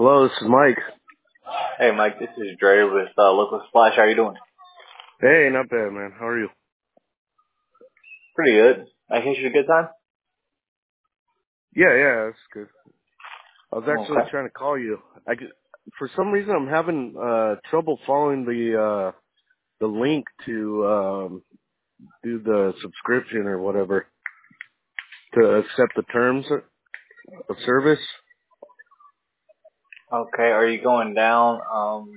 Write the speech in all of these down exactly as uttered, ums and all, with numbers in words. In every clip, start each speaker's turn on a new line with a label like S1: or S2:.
S1: Hello, this is Mike.
S2: Hey, Mike, this is Dre with uh, Local Splash. How you doing?
S1: Hey, not bad, man. How are you?
S2: Pretty good. I catch you a good time?
S1: Yeah, yeah, that's good. I was actually
S2: Okay.
S1: trying to call you. I could, for some reason, I'm having uh trouble following the uh the link to um do the subscription or whatever to accept the terms of service.
S2: Okay, are you going down? Um,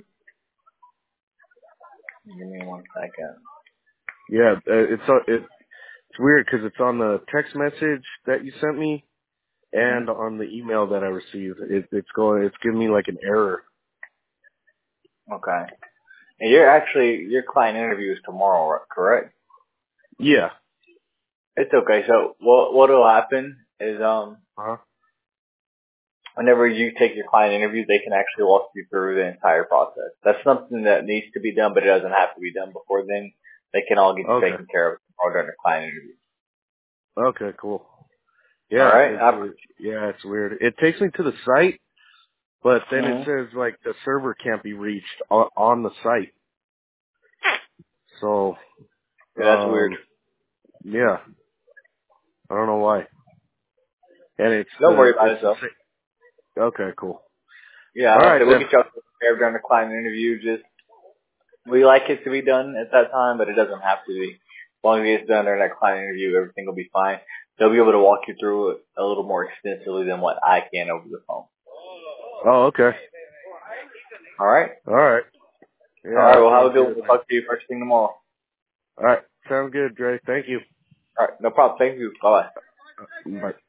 S2: give me one second.
S1: Yeah, uh, it's uh, it, it's weird because it's on the text message that you sent me and
S2: Mm-hmm.
S1: on the email that I received. It, it's going, it's giving me like an error.
S2: Okay. And you're actually, your client interview is tomorrow, right- correct?
S1: Yeah.
S2: It's okay. So what what'll happen is um,
S1: Huh?
S2: whenever you take your client interview, they can actually walk you through the entire process. That's something that needs to be done, but it doesn't have to be done before then. They can all get you
S1: Okay.
S2: taken care of tomorrow during the client interview.
S1: Okay. Cool.
S2: All
S1: Yeah,
S2: right.
S1: it,
S2: I,
S1: it, yeah, it's weird. It takes me to the site, but then it
S2: mm-hmm.
S1: says like the server can't be reached on, on the site. So,
S2: Yeah, that's weird.
S1: um, yeah, I don't know why. And it's
S2: Don't
S1: the
S2: worry about
S1: it's
S2: it
S1: the
S2: though.
S1: same. Okay, cool.
S2: Yeah,
S1: All
S2: like I
S1: right
S2: said, we'll
S1: then.
S2: get you out there during the client interview. Just we like it to be done at that time, but it doesn't have to be. As long as it gets done during that client interview, everything will be fine. They'll be able to walk you through it a little more extensively than what I can over the phone.
S1: Oh, okay.
S2: All right.
S1: All right.
S2: All
S1: Yeah,
S2: right.
S1: that
S2: Well, have
S1: sounds
S2: a good one.
S1: good,
S2: We'll
S1: man.
S2: talk to you first thing tomorrow.
S1: All right, sounds good, Dre. Thank you.
S2: All right. No problem. Thank you. Bye bye.
S1: Bye.